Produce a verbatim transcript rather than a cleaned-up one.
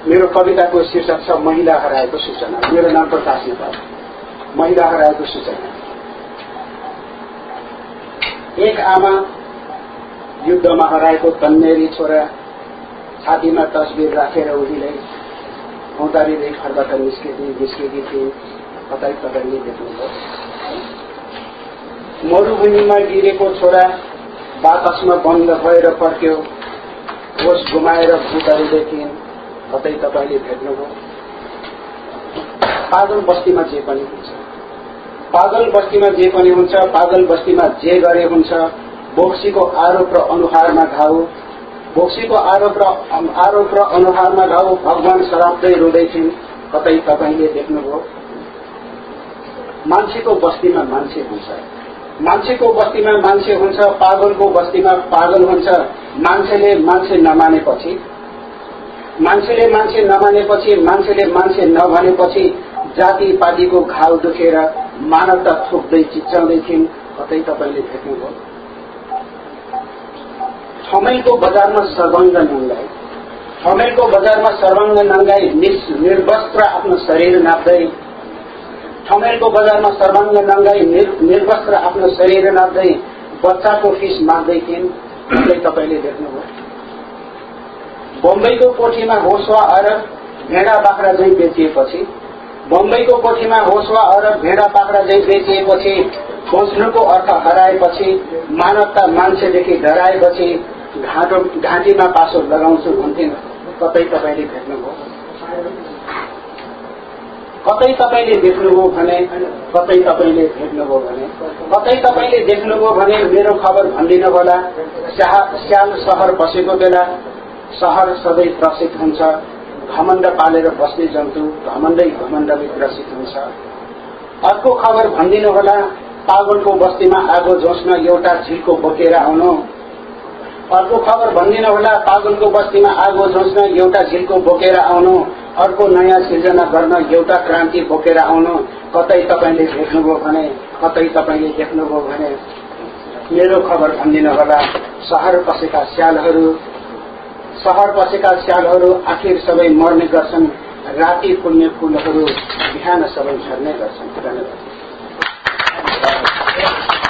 मेरो कविताको शीर्षक छ महिला हराएको सूचना। मेरो नाम प्रकाश नेपाल। महिला हराएको सूचना। एक आमा युद्धमा हराएको तन्नेरी छोरा छातीमा तस्बिर राखेर उहिले औँतारीले घरबाट निस्केकी निस्केकी थिए। कतै कतैले देख्नुभयो। मरुभूमिमा गिरेको छोरा बाकसमा बन्द भएर फर्क्यो। होस गुमाएर भूतहरूले थिइन्। कतै तपाईले भेट्नुभयो। पागल बस्तीमा जे पनि हुन्छ, पागल बस्तीमा जे पनि हुन्छ, पागल बस्तीमा जे गरे हुन्छ। बोक्सीको आरोप र अनुहारमा घाउ, बोक्सीको आरोप र आरोप र अनुहारमा घाउ। भगवान शराब्दै रुँदै थिइन्। कतै तपाईले देख्नुभयो। मान्छेको बस्तीमा मान्छे हुन्छ, मान्छेको बस्तीमा मान्छे हुन्छ। पागलको बस्तीमा पागल हुन्छ। मान्छेले मान्छे नमानेपछि, मान्छेले मान्छे नमानेपछि, मान्छेले मान्छे नभनेपछि जाति पातिको घाउ दुखेर मानवता थुक्दै चिच्याउँदै थिइन्। कतै तपाईले भेट्नुभयो। ठमेलको बजारमा सर्वाङ्ग नङ्गाई, ठमेलको बजारमा सर्वाङ्ग नङ्गाई निर्वस्त्र आफ्नो शरीर नाप्दै, ठमेलको बजारमा सर्वाङ्ग नङ्गाई निर्वस्त्र आफ्नो शरीर नाप्दै बच्चाको फिस माग्दै थिइन्। कतै तपाईले देख्नुभयो। बम्बईको कोठीमा होसवा अरब भेडा बाख्रा झैं बेचिएपछि, बम्बईको कोठीमा होसवा अरब भेडा बाख्रा झैं बेचिएपछि, खोज्नुको अर्थ हराएपछि, मानवता मान्छेदेखि डराएपछि घाँटो घाँटीमा पासो लगाउँछु भन्थिन्। कतै तपाईले भेट्नुभयो। कतै तपाईले देख्नुभयो भने, कतै तपाईले भेट्नुभयो भने, कतै तपाईले देख्नुभयो भने मेरो खबर भनिदिनु होला। स्याल शहर बसेको बेला शहर सधैँ त्रसित हुन्छ। घमण्ड पालेर बस्ने जन्तु घमण्डै घमण्डले ग्रसित हुन्छ। अर्को खबर भनिदिनु होला। पागलको बस्तीमा आगो जोस्न एउटा झिल्को बोकेर आउनु। अर्को खबर भनिदिनु होला। पागलको बस्तीमा आगो जोस्न एउटा झिल्को बोकेर आउनु। अर्को नयाँ सिर्जना गर्न एउटा क्रान्ति बोकेर आउनु। कतै तपाईले भेट्नुभयो भने, कतै तपाईले देख्नुभयो भने मेरो खबर भनिदिनु होला। शहर बसेका स्यालहरू, शहर बसेका स्यालहरू आखिर सबै मर्ने गर्छन्। राति फुल्ने फूलहरू बिहान सबै झर्ने गर्छन्। धन्यवाद।